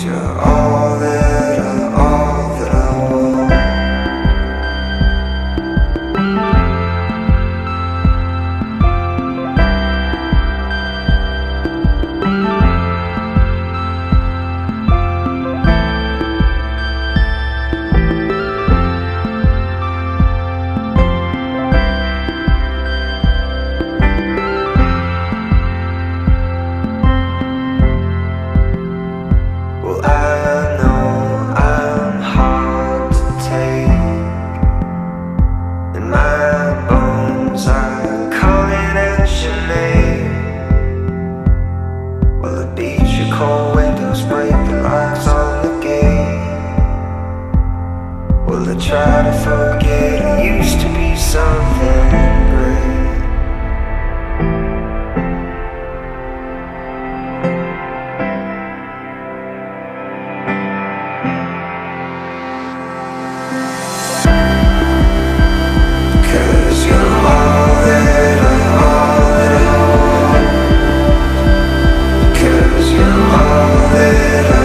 you're all that I want. Well, I know I'm hard to take, and my bones are calling out your name. Well, the beat your cold windows, break the locks on the gate. Well, I try to forget I used to be something great. Cause you're all that I want. Cause you're all that I